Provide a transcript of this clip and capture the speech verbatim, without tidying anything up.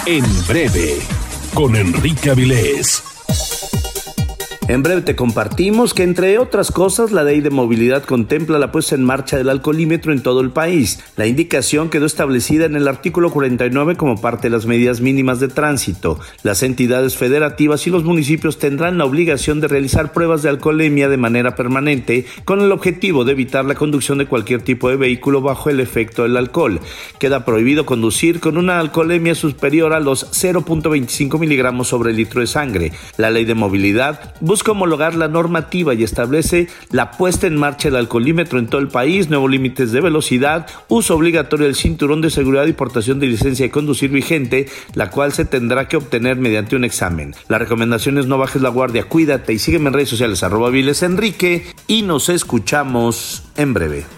En breve, con Enrique Avilés. En breve te compartimos que, entre otras cosas, la Ley de Movilidad contempla la puesta en marcha del alcoholímetro en todo el país. La indicación quedó establecida en el artículo cuarenta y nueve como parte de las medidas mínimas de tránsito. Las entidades federativas y los municipios tendrán la obligación de realizar pruebas de alcoholemia de manera permanente con el objetivo de evitar la conducción de cualquier tipo de vehículo bajo el efecto del alcohol. Queda prohibido conducir con una alcoholemia superior a los cero punto veinticinco miligramos sobre litro de sangre. La Ley de Movilidad busca Busca homologar la normativa y establece la puesta en marcha del alcoholímetro en todo el país, nuevos límites de velocidad, uso obligatorio del cinturón de seguridad y portación de licencia de conducir vigente, la cual se tendrá que obtener mediante un examen. La recomendación es: no bajes la guardia, cuídate y sígueme en redes sociales, arroba Avilés Enrique, y nos escuchamos en breve.